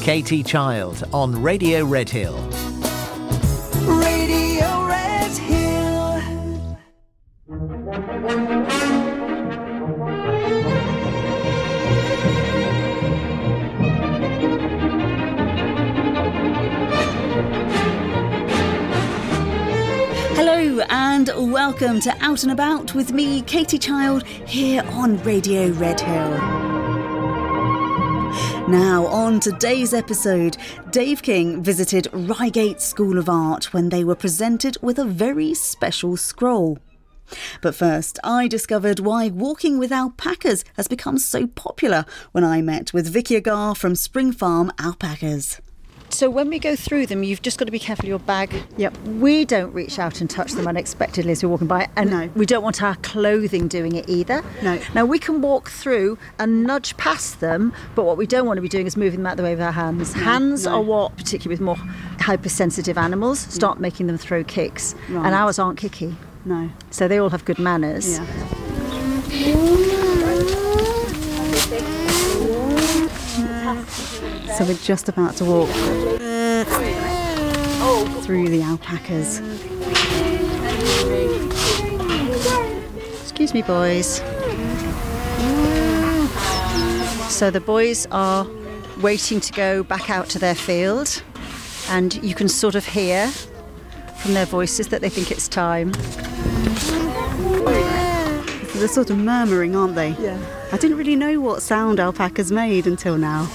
Katie Child on Radio Redhill. Radio Redhill. Hello and welcome to Out and About with me, Katie Child, here on Radio Redhill. Now, on today's episode, Dave King visited Reigate School of Art when they were presented with a very special scroll. But first, I discovered why walking with alpacas has become so popular when I met with Vicky Agar from Spring Farm Alpacas. So when we go through them, you've just got to be careful of your bag. Yep. We don't reach out and touch them unexpectedly as we're walking by. And No. we don't want our clothing doing it either. No. Now, we can walk through and nudge past them, but what we don't want to be doing is moving them out of the way with our hands. Hands are what, particularly with more hypersensitive animals, start making them throw kicks. Right. And ours aren't kicky. No. So they all have good manners. So we're just about to walk through the alpacas. Excuse me, boys. So the boys are waiting to go back out to their field, and you can sort of hear from their voices that they think it's time. So they're sort of murmuring, aren't they? Yeah. I didn't really know what sound alpacas made until now.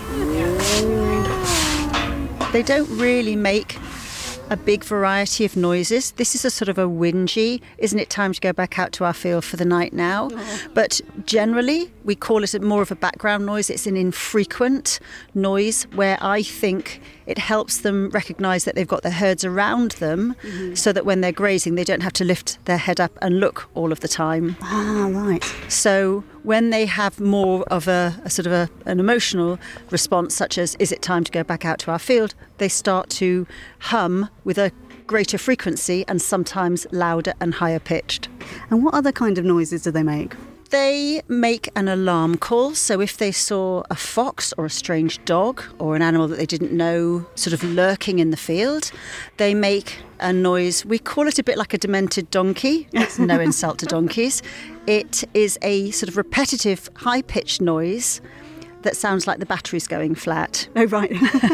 They don't really make a big variety of noises. This is a sort of a whingy, isn't it time to go back out to our field for the night now? But generally, we call it more of a background noise. It's an infrequent noise where I think it helps them recognise that they've got their herds around them so that when they're grazing, they don't have to lift their head up and look all of the time. Ah, right. So when they have more of a sort of an emotional response, such as, is it time to go back out to our field? They start to hum with a greater frequency and sometimes louder and higher pitched. And what other kind of noises do they make? They make an alarm call. So if they saw a fox or a strange dog or an animal that they didn't know sort of lurking in the field, they make a noise. We call it a bit like a demented donkey. It's no insult to donkeys. It is a sort of repetitive, high-pitched noise that sounds like the battery's going flat. Oh, right.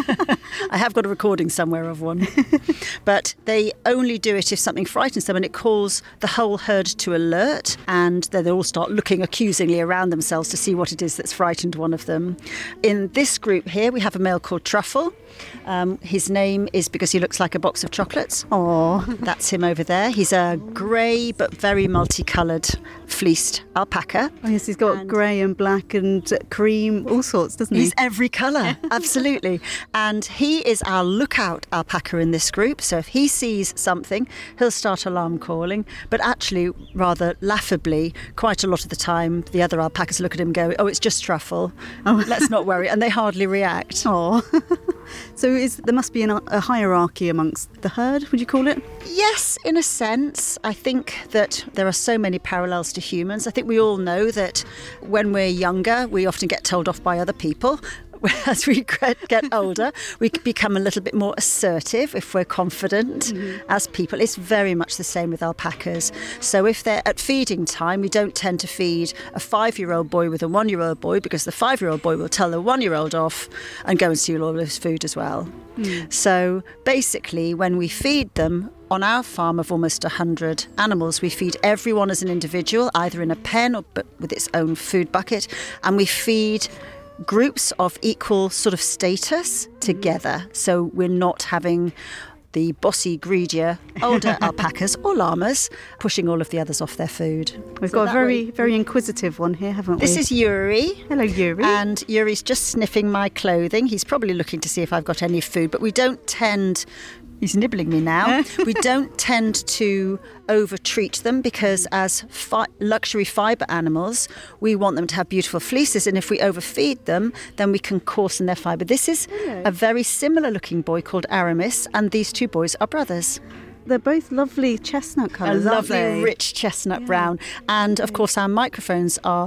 I have got a recording somewhere of one. But they only do it if something frightens them, and it calls the whole herd to alert, and then they all start looking accusingly around themselves to see what it is that's frightened one of them. In this group here, we have a male called Truffle. His name is because he looks like a box of chocolates. Oh, That's him over there. He's a grey but very multicoloured fleeced alpaca. oh yes, he's got grey and black and cream, all sorts, doesn't he? He's every colour, absolutely. And he is our lookout alpaca in this group. So if he sees something, he'll start alarm calling. But actually, rather laughably, quite a lot of the time, the other alpacas look at him and go, oh, it's just Truffle. Oh, let's not worry. And they hardly react. Oh. So there must be a hierarchy amongst the herd, would you call it? Yes, in a sense. I think that there are so many parallels to humans. I think we all know that when we're younger, we often get told off by other people. As we get older, we become a little bit more assertive if we're confident as people. It's very much the same with alpacas. So if they're at feeding time, we don't tend to feed a 5-year-old boy with a 1-year-old boy, because the 5-year-old boy will tell the 1-year-old off and go and steal all of his food as well. So basically, when we feed them, on our farm of almost 100 animals, we feed everyone as an individual, either in a pen or but with its own food bucket, and we feed groups of equal sort of status together. So we're not having the bossy, greedier, older alpacas or llamas pushing all of the others off their food. We've got a very inquisitive one here, haven't we? This is Yuri. Hello, Yuri. And Yuri's just sniffing my clothing. He's probably looking to see if I've got any food, but we don't tend... He's nibbling me now. We don't tend to over-treat them because as luxury fibre animals, we want them to have beautiful fleeces, and if we overfeed them, then we can coarsen their fibre. This is a very similar-looking boy called Aramis, and these two boys are brothers. They're both lovely chestnut colours, A aren't lovely, they? rich chestnut brown. And, of course, our microphones are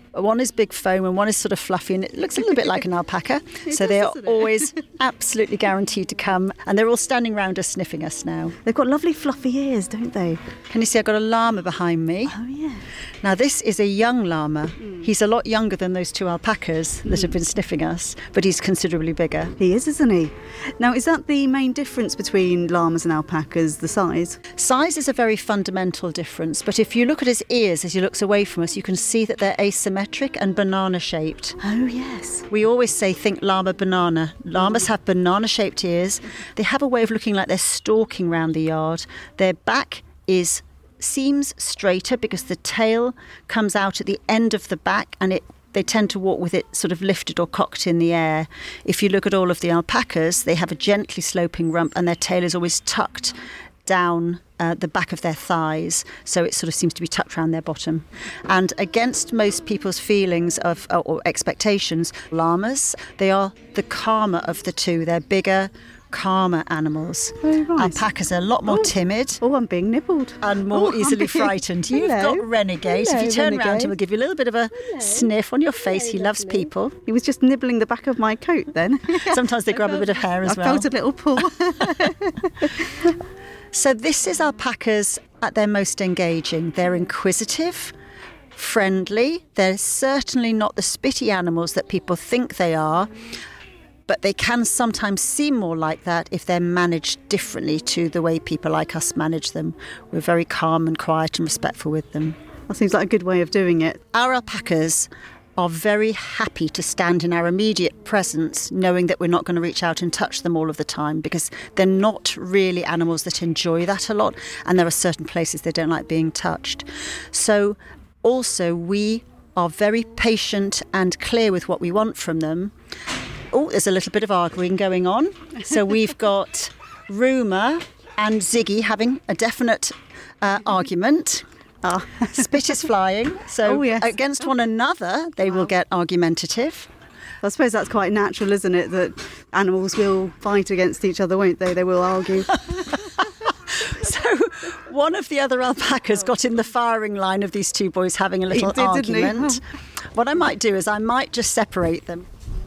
One is big foam and one is sort of fluffy, and it looks a little bit like an alpaca. So they are always absolutely guaranteed to come, and they're all standing around us sniffing us now. They've got lovely fluffy ears, don't they? Can you see I've got a llama behind me? Oh, yeah. Now this is a young llama. He's a lot younger than those two alpacas that have been sniffing us, but he's considerably bigger. He is, isn't he? Now, is that the main difference between llamas and alpacas, the size? Size is a very fundamental difference, but if you look at his ears as he looks away from us, you can see that they're asymmetric and banana-shaped. Oh, yes. We always say, think llama banana. Llamas have banana-shaped ears. They have a way of looking like they're stalking round the yard. Their back seems straighter because the tail comes out at the end of the back, and they tend to walk with it sort of lifted or cocked in the air. If you look at all of the alpacas, they have a gently sloping rump and their tail is always tucked down the back of their thighs, so it sort of seems to be tucked around their bottom. And against most people's feelings of or expectations, llamas, they are the calmer of the two. They're bigger, calmer animals. Very nice. Alpacas are a lot more timid. Oh, I'm being nibbled. And more easily frightened. You've Hello. got Renegade. Hello, If you turn around, Renegade. he will give you a little bit of a sniff on your face. He loves people. He was just nibbling the back of my coat then. Sometimes they grab a bit of hair as I well. felt a little pull. So this is alpacas at their most engaging. They're inquisitive, friendly. They're certainly not the spitty animals that people think they are, but they can sometimes seem more like that if they're managed differently to the way people like us manage them. We're very calm and quiet and respectful with them. That seems like a good way of doing it. Our alpacas are very happy to stand in our immediate presence, knowing that we're not going to reach out and touch them all of the time, because they're not really animals that enjoy that a lot, and there are certain places they don't like being touched. So also we are very patient and clear with what we want from them. Oh, there's a little bit of arguing going on. So we've got Rumour and Ziggy having a definite argument. Spit is flying. So yes. Against one another, they will get argumentative. I suppose that's quite natural, isn't it? That animals will fight against each other, won't they? They will argue. So one of the other alpacas got in the firing line of these two boys having a little He did, didn't he? argument. What I might do is I might just separate them.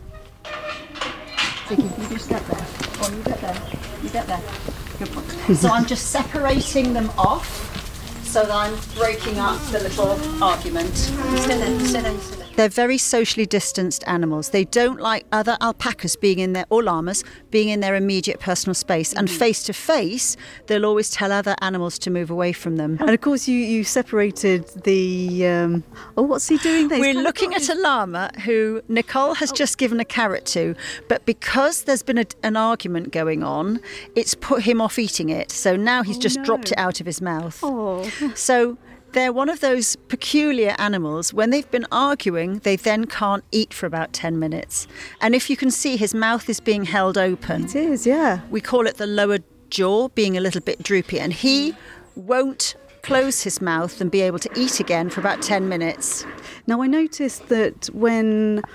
Ziggy, you just get there. Oh, you get there. You get there. Good boy. So I'm just separating them off so that I'm breaking up the little argument. Stay there, stay there, stay there. They're very socially distanced animals. They don't like other alpacas being in their, or llamas, being in their immediate personal space. And face to face, they'll always tell other animals to move away from them. And of course, you separated the. What's he doing there? We're looking at a llama who Nicole has just given a carrot to, but because there's been an argument going on, it's put him off eating it. So now he's just dropped it out of his mouth. Oh. So they're one of those peculiar animals. When they've been arguing, they then can't eat for about 10 minutes. And if you can see, his mouth is being held open. It is, yeah. We call it the lower jaw being a little bit droopy, and he won't close his mouth and be able to eat again for about 10 minutes. Now, I noticed that when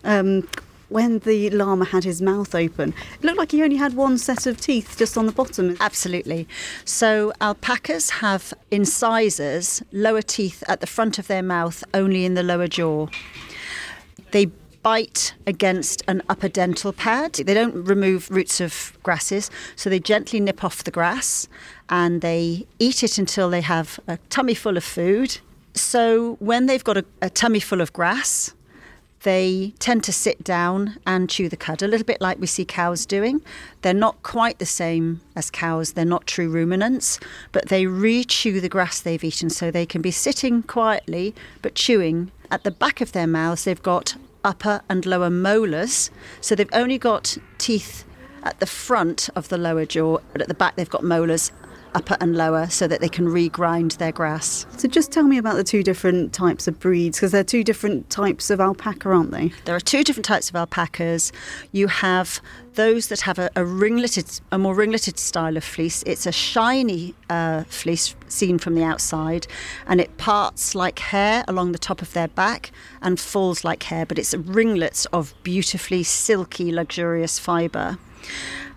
the llama had his mouth open, it looked like he only had one set of teeth just on the bottom. Absolutely. So alpacas have incisors, lower teeth at the front of their mouth, only in the lower jaw. They bite against an upper dental pad. They don't remove roots of grasses, so they gently nip off the grass and they eat it until they have a tummy full of food. So when they've got a tummy full of grass, they tend to sit down and chew the cud, a little bit like we see cows doing. They're not quite the same as cows. They're not true ruminants, but they re-chew the grass they've eaten, so they can be sitting quietly but chewing. At the back of their mouths, they've got upper and lower molars, so they've only got teeth at the front of the lower jaw, but at the back they've got molars upper and lower so that they can regrind their grass. So just tell me about the two different types of breeds, because they're two different types of alpaca, aren't they? There are two different types of alpacas. You have those that have a more ringleted style of fleece. It's a shiny fleece seen from the outside, and it parts like hair along the top of their back and falls like hair, but it's ringlets of beautifully silky, luxurious fibre.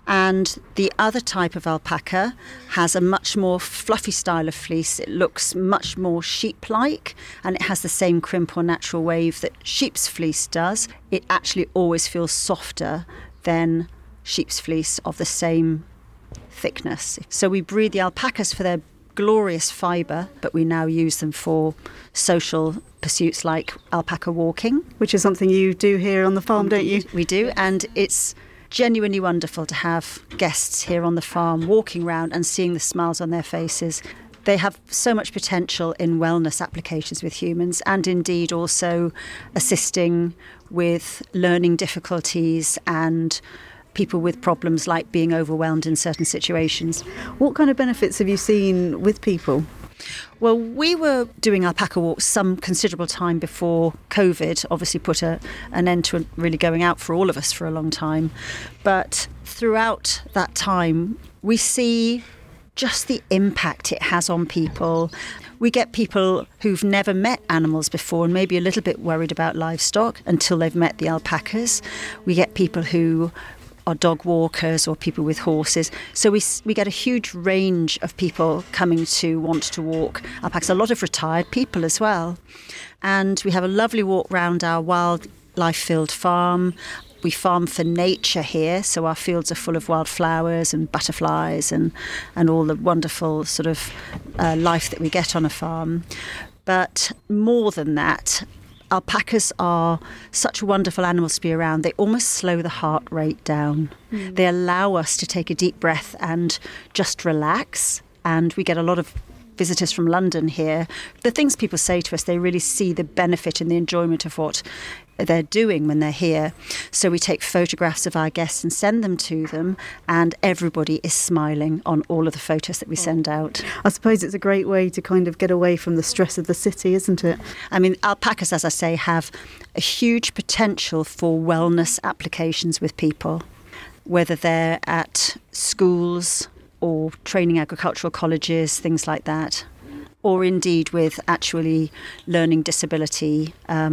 And the other type of alpaca has a much more fluffy style of fleece. It looks much more sheep-like, and it has the same crimp or natural wave that sheep's fleece does. It actually always feels softer than sheep's fleece of the same thickness. So we breed the alpacas for their glorious fibre, but we now use them for social pursuits like alpaca walking. Which is something you do here on the farm, don't you? We do, and it's genuinely wonderful to have guests here on the farm walking around and seeing the smiles on their faces. They have so much potential in wellness applications with humans, and indeed also assisting with learning difficulties and people with problems like being overwhelmed in certain situations. What kind of benefits have you seen with people? Well, we were doing alpaca walks some considerable time before COVID obviously put an end to really going out for all of us for a long time. But throughout that time, we see just the impact it has on people. We get people who've never met animals before and maybe a little bit worried about livestock until they've met the alpacas. We get people who are dog walkers or people with horses. So we get a huge range of people coming to want to walk alpacas, a lot of retired people as well. And we have a lovely walk round our wildlife-filled farm. We farm for nature here, so our fields are full of wildflowers and butterflies and all the wonderful sort of life that we get on a farm. But more than that, alpacas are such wonderful animals to be around. They almost slow the heart rate down. They allow us to take a deep breath and just relax. And we get a lot of visitors from London here. The things people say to us, they really see the benefit and the enjoyment of what they're doing when they're here. So we take photographs of our guests and send them to them, and everybody is smiling on all of the photos that we send out. I suppose it's a great way to kind of get away from the stress of the city, isn't it? I mean, alpacas, as I say, have a huge potential for wellness applications with people, whether they're at schools or training agricultural colleges, things like that, or indeed with actually learning disability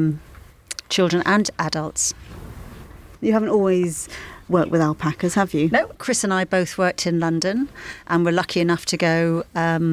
children and adults. You haven't always worked with alpacas, have you? No, Chris and I both worked in London, and we're lucky enough to go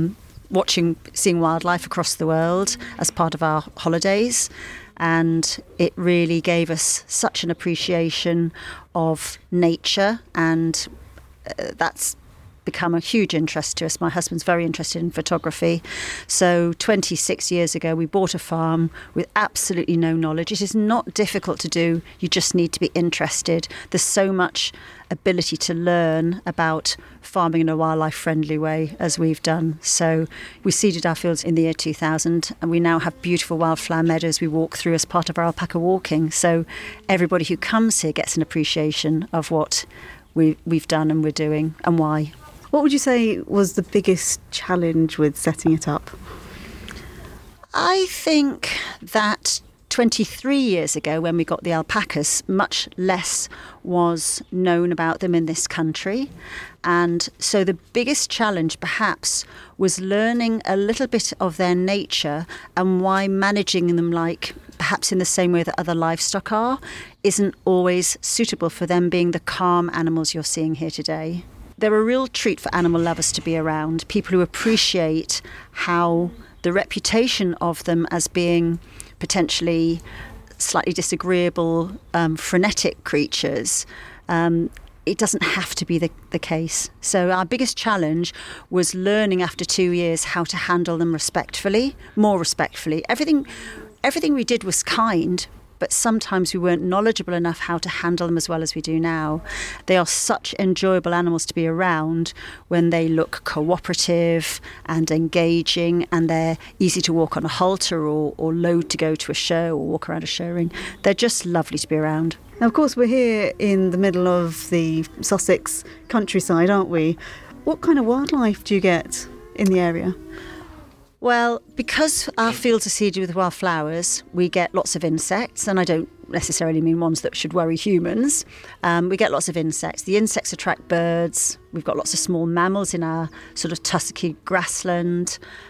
seeing wildlife across the world as part of our holidays. And it really gave us such an appreciation of nature, and that's become a huge interest to us. My husband's very interested in photography. So 26 years ago, we bought a farm with absolutely no knowledge. It is not difficult to do. You just need to be interested. There's so much ability to learn about farming in a wildlife-friendly way, as we've done. So we seeded our fields in the year 2000, and we now have beautiful wildflower meadows we walk through as part of our alpaca walking. So everybody who comes here gets an appreciation of what we've done and we're doing and why. What would you say was the biggest challenge with setting it up? I think that 23 years ago, when we got the alpacas, much less was known about them in this country. And so the biggest challenge perhaps was learning a little bit of their nature and why managing them like perhaps in the same way that other livestock are isn't always suitable for them being the calm animals you're seeing here today. They're a real treat for animal lovers to be around, people who appreciate how the reputation of them as being potentially slightly disagreeable, frenetic creatures, it doesn't have to be the case. So our biggest challenge was learning after 2 years how to handle them respectfully, more respectfully. Everything we did was kind, but sometimes we weren't knowledgeable enough how to handle them as well as we do now. They are such enjoyable animals to be around when they look cooperative and engaging, and they're easy to walk on a halter or load to go to a show or walk around a show ring. They're just lovely to be around. Now, of course, we're here in the middle of the Sussex countryside, aren't we? What kind of wildlife do you get in the area? Well, because our fields are seeded with wildflowers, we get lots of insects, and I don't necessarily mean ones that should worry humans. We get lots of insects. The insects attract birds. We've got lots of small mammals in our sort of tussocky grassland.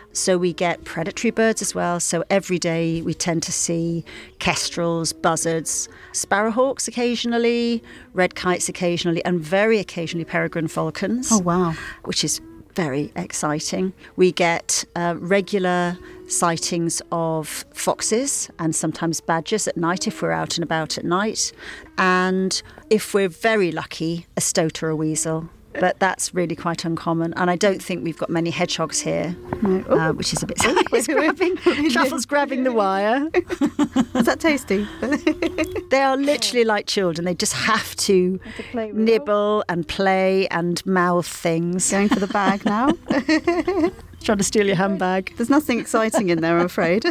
So we get predatory birds as well. So every day we tend to see kestrels, buzzards, sparrowhawks occasionally, red kites occasionally, and very occasionally peregrine falcons. Oh, wow. Which is very exciting. We get regular sightings of foxes and sometimes badgers at night if we're out and about at night. And if we're very lucky, a stoat or a weasel. But that's really quite uncommon. And I don't think we've got many hedgehogs here, which is a bit sad. Truffle's grabbing the wire. Is that tasty? They are literally like children. They just have to nibble and play and mouth things. Going for the bag now. Trying to steal your handbag. There's nothing exciting in there, I'm afraid.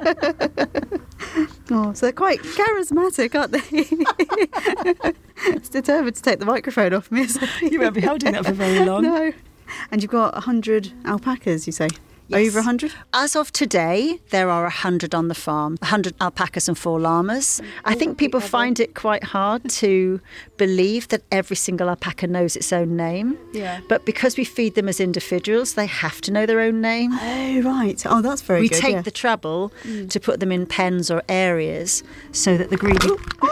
Oh, so they're quite charismatic, aren't they? It's determined to take the microphone off me. You won't be holding that for very long. No. And you've got 100 alpacas, you say? Yes. Over 100? As of today, there are 100 on the farm, 100 alpacas and 4 llamas. I think people find it quite hard to believe that every single alpaca knows its own name. Yeah. But because we feed them as individuals, they have to know their own name. Oh, right. Oh, that's very good. We take the trouble to put them in pens or areas so that the greedy...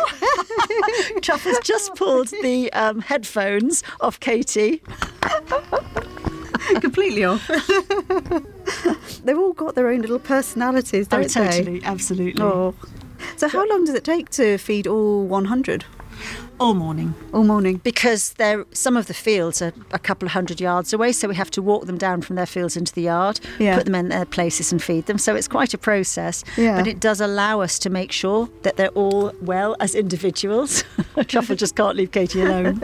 Truffle's just pulled the headphones off Katie. Completely off. They've all got their own little personalities, don't they? Totally, absolutely. Oh. So how long does it take to feed all 100? All morning. All morning. Because some of the fields are a couple of 100 yards away, so we have to walk them down from their fields into the yard, put them in their places and feed them. So it's quite a process, but it does allow us to make sure that they're all well as individuals. Truffle just can't leave Katie alone.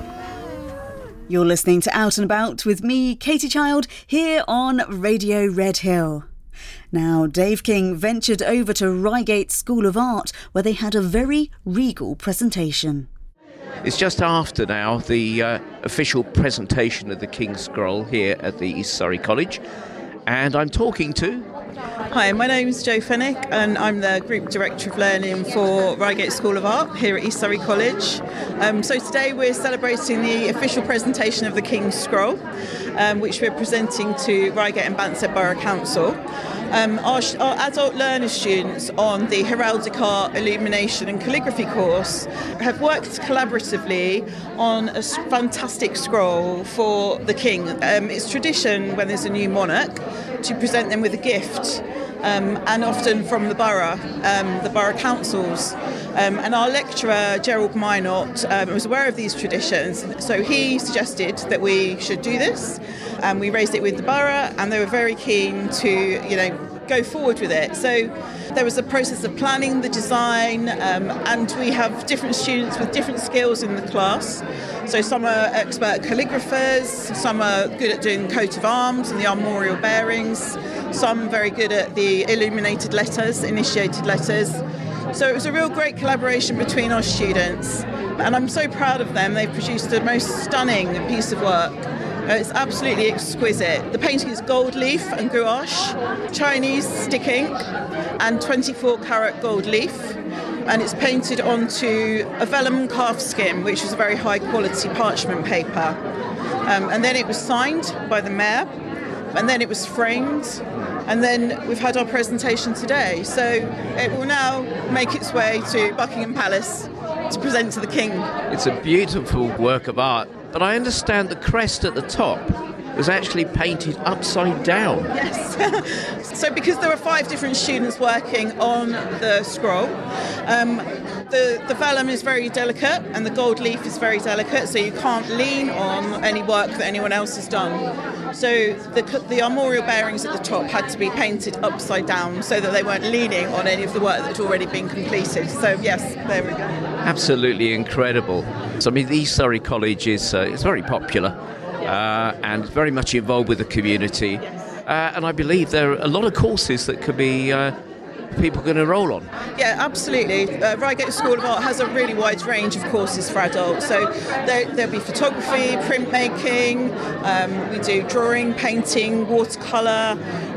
You're listening to Out and About with me, Katie Child, here on Radio Red Hill. Now, Dave King ventured over to Reigate School of Art, where they had a very regal presentation. It's just after now the official presentation of the King's Scroll here at the East Surrey College, and I'm talking to... Hi, my name is Jo Fennick and I'm the Group Director of Learning for Reigate School of Art here at East Surrey College. So today we're celebrating the official presentation of the King's Scroll, which we're presenting to Reigate and Banstead Borough Council. Our adult learner students on the Heraldic Art, Illumination and Calligraphy course have worked collaboratively on a fantastic scroll for the King. It's tradition when there's a new monarch to present them with a gift, and often from the borough councils. And our lecturer, Gerald Minot, was aware of these traditions, so he suggested that we should do this, and we raised it with the borough, and they were very keen to, go forward with it. So there was a process of planning the design, and we have different students with different skills in the class. So some are expert calligraphers, some are good at doing coat of arms and the armorial bearings, some very good at the illuminated letters, initiated letters. So it was a real great collaboration between our students, and I'm so proud of them. They've produced the most stunning piece of work. It's absolutely exquisite. The painting is gold leaf and gouache, Chinese stick ink, and 24-carat gold leaf. And it's painted onto a vellum calf skin, which is a very high-quality parchment paper. And then it was signed by the mayor, and then it was framed, and then we've had our presentation today. So it will now make its way to Buckingham Palace to present to the King. It's a beautiful work of art, but I understand the crest at the top was actually painted upside down. Yes. So because there were 5 different students working on the scroll, the vellum is very delicate and the gold leaf is very delicate, so you can't lean on any work that anyone else has done. So the armorial bearings at the top had to be painted upside down so that they weren't leaning on any of the work that had already been completed. So yes, there we go. Absolutely incredible. So I mean, the East Surrey College is very popular and very much involved with the community. And I believe there are a lot of courses that could be people can enrol on. Yeah, absolutely. Reigate School of Art has a really wide range of courses for adults. So there'll be photography, printmaking, we do drawing, painting, watercolour,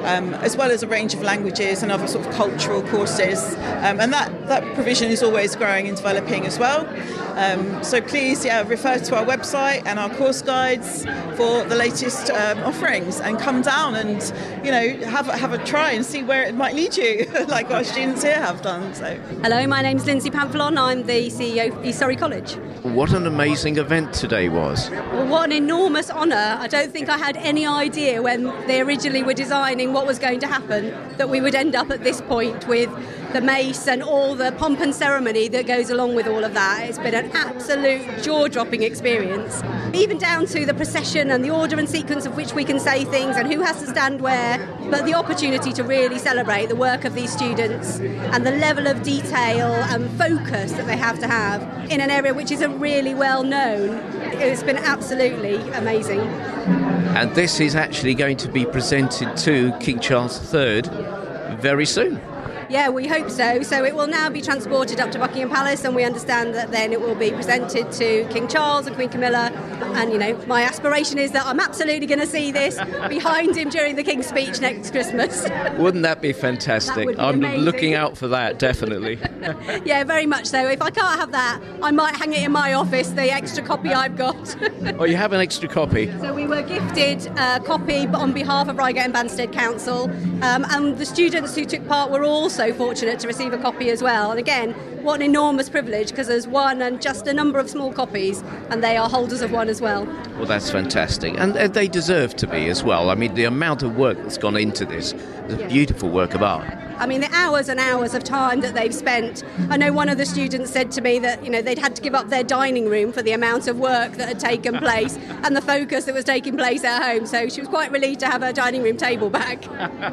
as well as a range of languages and other sort of cultural courses. And that provision is always growing and developing as well. So please refer to our website and our course guides for the latest offerings, and come down and have a try and see where it might lead you, like our students here have done. So, hello, my name's Lindsay Pamphilon. I'm the CEO of East Surrey College. What an amazing event today was. Well, what an enormous honour. I don't think I had any idea when they originally were designing what was going to happen that we would end up at this point with the mace and all the pomp and ceremony that goes along with all of that. It's been an absolute jaw-dropping experience, even down to the procession and the order and sequence of which we can say things and who has to stand where, but the opportunity to really celebrate the work of these students and the level of detail and focus that they have to have in an area which isn't really well known. It's been absolutely amazing. And this is actually going to be presented to King Charles III very soon. Yeah, we hope so. So it will now be transported up to Buckingham Palace, and we understand that then it will be presented to King Charles and Queen Camilla. And, my aspiration is that I'm absolutely going to see this behind him during the King's speech next Christmas. Wouldn't that be fantastic? That would be I'm amazing. looking out for that, definitely. Yeah, very much so. If I can't have that, I might hang it in my office, the extra copy I've got. Oh, you have an extra copy? So we were gifted a copy on behalf of Reigate and Banstead Council, and the students who took part were also fortunate to receive a copy as well. And again, what an enormous privilege, because there's one and just a number of small copies, and they are holders of one as well. Well, that's fantastic. And they deserve to be as well. I mean, the amount of work that's gone into this is a beautiful work of art. I mean, the hours and hours of time that they've spent. I know one of the students said to me that, they'd had to give up their dining room for the amount of work that had taken place and the focus that was taking place at home. So she was quite relieved to have her dining room table back.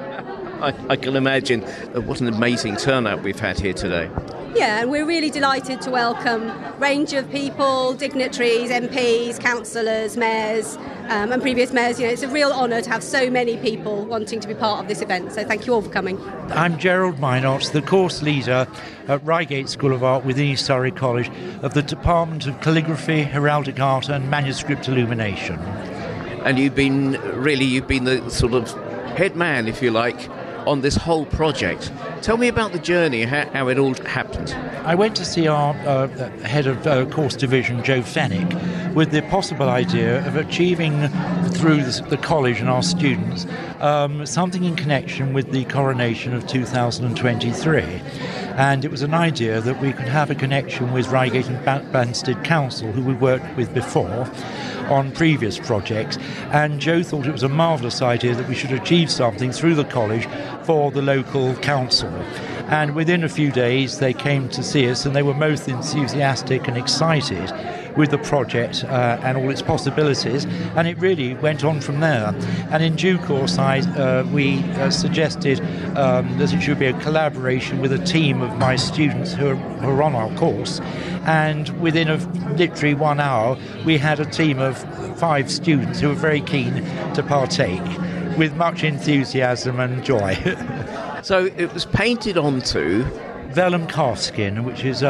I can imagine what an amazing turnout we've had here today. Yeah, and we're really delighted to welcome a range of people, dignitaries, MPs, councillors, mayors, and previous mayors. It's a real honour to have so many people wanting to be part of this event. So thank you all for coming. I'm Gerald Minot, the course leader at Reigate School of Art within East Surrey College of the Department of Calligraphy, Heraldic Art and Manuscript Illumination. And you've been the sort of head man, if you like, on this whole project. Tell me about the journey, how it all happened. I went to see our head of course division, Joe Fennick, with the possible idea of achieving through the college and our students something in connection with the coronation of 2023. And it was an idea that we could have a connection with Reigate and Banstead Council, who we worked with before on previous projects, and Joe thought it was a marvellous idea that we should achieve something through the college for the local council. And within a few days they came to see us, and they were most enthusiastic and excited with the project and all its possibilities, and it really went on from there. And in due course we suggested that it should be a collaboration with a team of my students who are on our course, and within literally 1 hour we had a team of 5 students who were very keen to partake with much enthusiasm and joy. So it was painted onto vellum calfskin, which is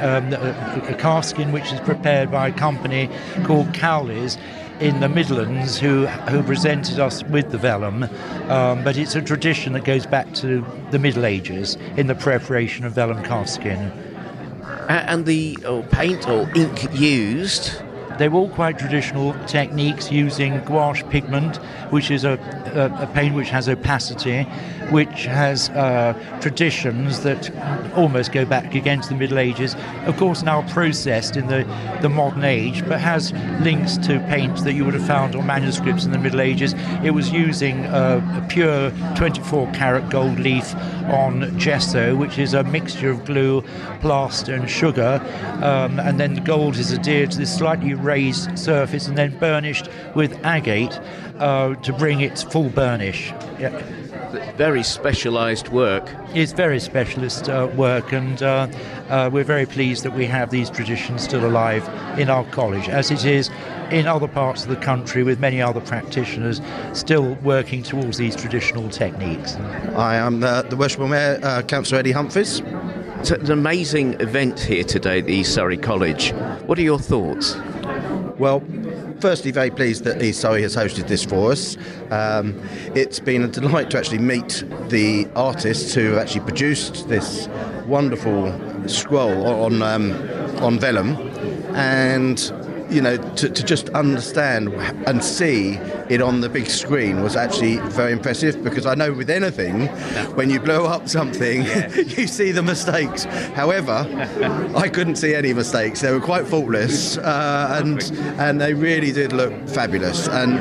a calfskin which is prepared by a company called Cowley's in the Midlands, who presented us with the vellum, but it's a tradition that goes back to the Middle Ages in the preparation of vellum calfskin. And the paint or ink used? They were all quite traditional techniques using gouache pigment, which is a paint which has opacity, which has traditions that almost go back against the Middle Ages, of course now processed in the modern age, but has links to paint that you would have found on manuscripts in the Middle Ages. It was using a pure 24-karat gold leaf on gesso, which is a mixture of glue, plaster and sugar, and then the gold is adhered to this slightly raised surface and then burnished with agate to bring its full burnish. Yeah. Very specialised work. It's very specialist work, and we're very pleased that we have these traditions still alive in our college, as it is in other parts of the country with many other practitioners still working towards these traditional techniques. I am the Worshipful Mayor, Councillor Eddie Humphries. It's an amazing event here today at the East Surrey College. What are your thoughts? Well, firstly very pleased that East Surrey has hosted this for us. It's been a delight to actually meet the artists who have actually produced this wonderful scroll on vellum, and to just understand and see it on the big screen was actually very impressive, because I know with anything, when you blow up something, you see the mistakes. However, I couldn't see any mistakes. They were quite faultless, and they really did look fabulous. And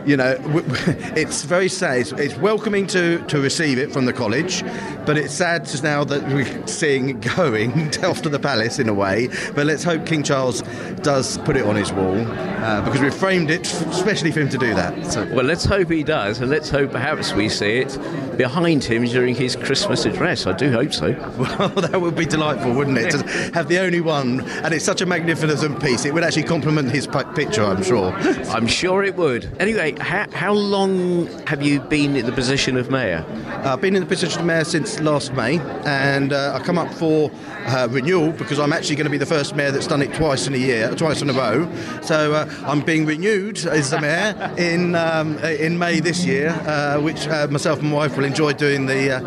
it's very sad. It's welcoming to receive it from the college, but it's sad just now that we're seeing it going off to the palace in a way. But let's hope King Charles does put it on his wall, because we've framed it especially for him to do that. So. Well, let's hope he does, and let's hope perhaps we see it behind him during his Christmas address. I do hope so. Well, that would be delightful, wouldn't it? To have the only one, and it's such a magnificent piece. It would actually complement his picture, I'm sure. I'm sure it would. Anyway, how long have you been in the position of mayor? I've been in the position of mayor since last May, and I come up for renewal because I'm actually going to be the first mayor that's done it twice in a row. So I'm being renewed as the mayor in May this year, which myself and my wife will enjoy doing the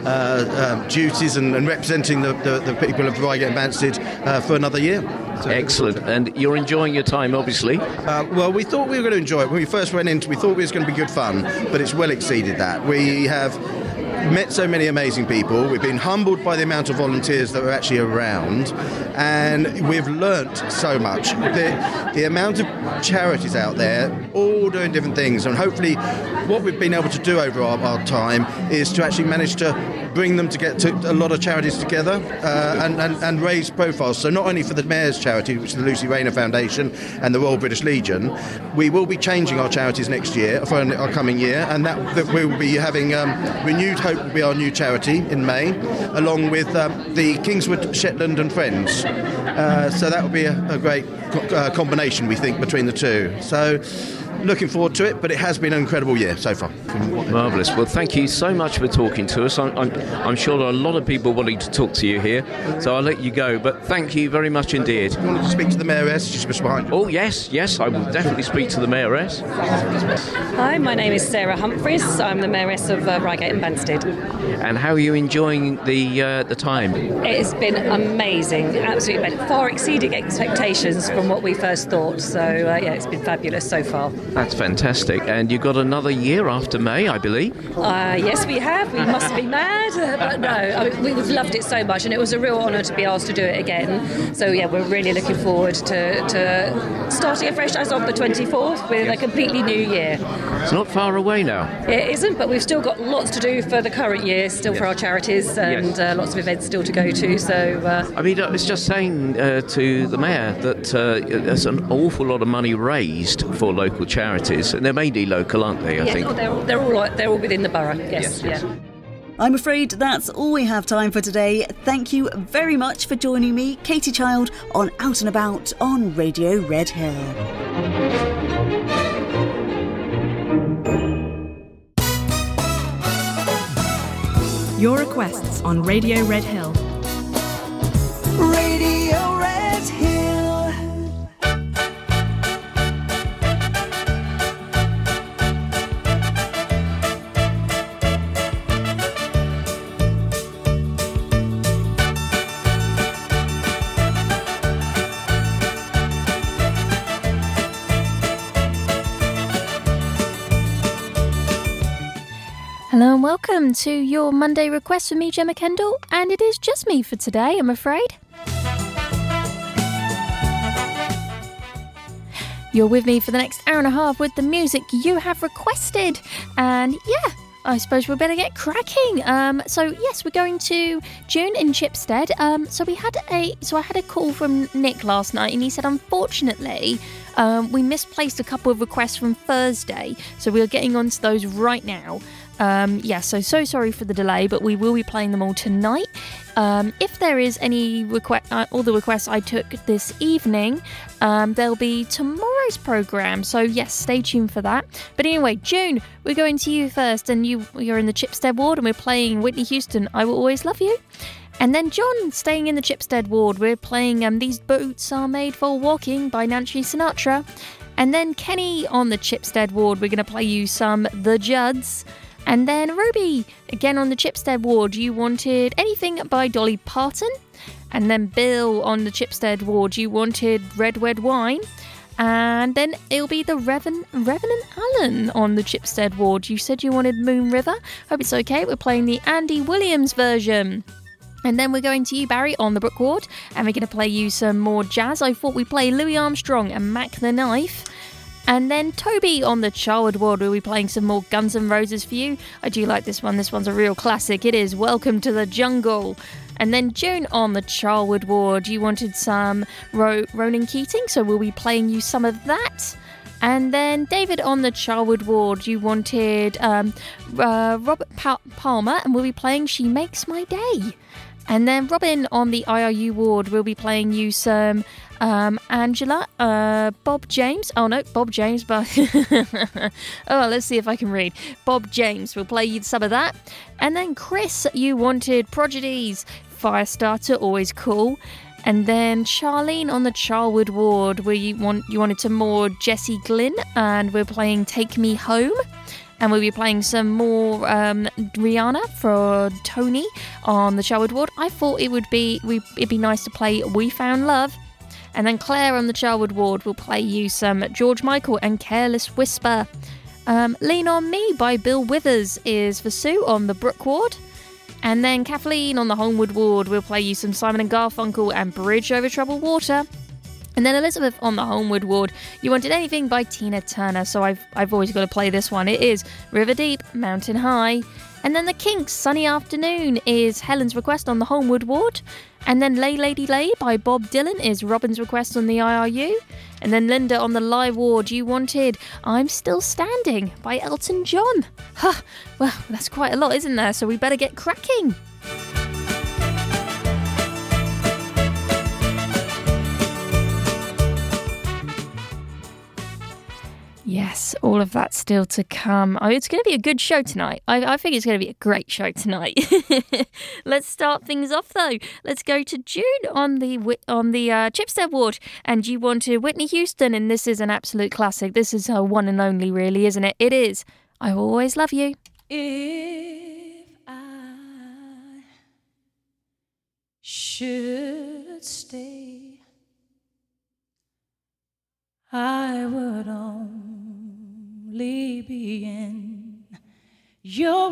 duties and representing the people of Reigate and Banstead for another year. So, excellent. And you're enjoying your time, obviously. Well, we thought we were going to enjoy it. When we first went in, we thought it was going to be good fun, but it's well exceeded that. We have met so many amazing people. We've been humbled by the amount of volunteers that are actually around, and we've learnt so much. The amount of charities out there, all doing different things, and hopefully what we've been able to do over our time is to actually manage to bring them to get to a lot of charities together, and raise profiles. So not only for the Mayor's charity, which is the Lucy Rayner Foundation and the Royal British Legion, we will be changing our charities next year, for our coming year, and that we will be having Renewed Hope will be our new charity in May, along with the Kingswood Shetland and Friends. So that will be a great combination, we think, between the two. So looking forward to it, but it has been an incredible year so far. Marvellous. Well, thank you so much for talking to us. I'm sure there are a lot of people wanting to talk to you here, so I'll let you go, but thank you very much indeed. You wanted to speak to the Mayoress? She's just behind you. Oh, yes, I will definitely speak to the Mayoress. Hi, my name is Sarah Humphries. I'm the Mayoress of Reigate and Banstead. And how are you enjoying the time? It has been amazing, absolutely far exceeding expectations from what we first thought, so it's been fabulous so far. That's fantastic. And you've got another year after May, I believe? Yes, we have. We must be mad. But no, we've loved it so much, and it was a real honour to be asked to do it again. So, we're really looking forward to starting afresh as of the 24th with a completely new year. It's not far away now. It isn't, but we've still got lots to do for the current year, still for our charities, and lots of events still to go to. So, I was just saying to the Mayor that there's an awful lot of money raised for local charities, and they're mainly local, aren't they? I think they're all within the borough. Yes. I'm afraid that's all we have time for today. Thank you very much for joining me, Katie Child, on Out and About on Radio Red Hill. Your requests on Radio Red Hill. Radio Red Hill. Hello and welcome to your Monday request for me, Gemma Kendall, and it is just me for today, I'm afraid. You're with me for the next hour and a half with the music you have requested, and I suppose we better get cracking. So yes, we're going to June in Chipstead. I had a call from Nick last night, and he said unfortunately we misplaced a couple of requests from Thursday, so we are getting onto those right now. So sorry for the delay, but we will be playing them all tonight. If there is any all the requests I took this evening, there'll be tomorrow's programme. So yes, stay tuned for that. But anyway, June, we're going to you first, and you're in the Chipstead ward, and we're playing Whitney Houston, I Will Always Love You. And then John, staying in the Chipstead ward, we're playing These Boots Are Made for Walking by Nancy Sinatra. And then Kenny on the Chipstead ward, we're going to play you some The Judds. And then Ruby, again on the Chipstead ward, you wanted Anything by Dolly Parton. And then Bill on the Chipstead ward, you wanted Red Wine. And then it'll be the Reverend Allen on the Chipstead ward. You said you wanted Moon River. Hope it's okay. We're playing the Andy Williams version. And then we're going to you, Barry, on the Brook ward. And we're going to play you some more jazz. I thought we'd play Louis Armstrong and Mac the Knife. And then Toby on the Charwood ward, we'll be playing some more Guns N' Roses for you. I do like this one. This one's a real classic. It is Welcome to the Jungle. And then June on the Charwood ward, you wanted some Ronan Keating, so we'll be playing you some of that. And then David on the Charwood ward, you wanted Robert Palmer, and we'll be playing She Makes My Day. And then Robin on the IRU ward, we'll be playing you some Angela, Bob James. Oh no, Bob James. But oh, let's see if I can read. Bob James. We'll play you some of that. And then Chris, you wanted Prodigies, Firestarter, always cool. And then Charlene on the Charwood ward, where you wanted some more Jessie Glynn, and we're playing Take Me Home. And we'll be playing some more Rihanna for Tony on the Charwood ward. I thought it'd be nice to play We Found Love. And then Claire on the Charwood ward will play you some George Michael and Careless Whisper. Lean on Me by Bill Withers is for Sue on the Brook ward. And then Kathleen on the Holmwood ward will play you some Simon and Garfunkel and Bridge Over Troubled Water. And then Elizabeth on the Holmwood ward, you wanted Anything by Tina Turner, so I've always got to play this one. It is River Deep, Mountain High. And then the Kinks, Sunny Afternoon, is Helen's request on the Holmwood ward. And then Lay Lady Lay by Bob Dylan is Robin's request on the IRU. And then Linda on the Live ward, you wanted I'm Still Standing by Elton John. Huh, well, that's quite a lot, isn't there? So we better get cracking. Yes, all of that still to come. Oh, it's going to be a good show tonight. I think it's going to be a great show tonight. Let's start things off though. Let's go to June on the Chipstead ward, and you wanted Whitney Houston, and this is an absolute classic. This is her one and only, really, isn't it? It is. I Will Always Love You. If I should stay, I would only be in your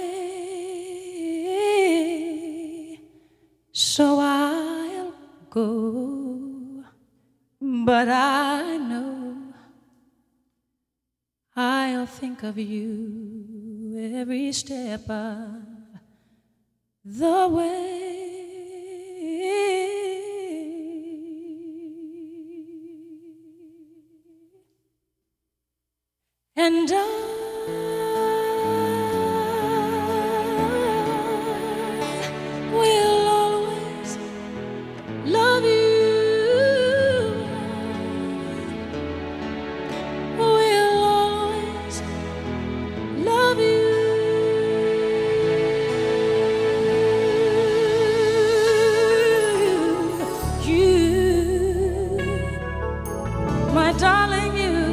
way, so I'll go, but I know I'll think of you every step of the way. And I will always love you. I will always love you. You, my darling, you.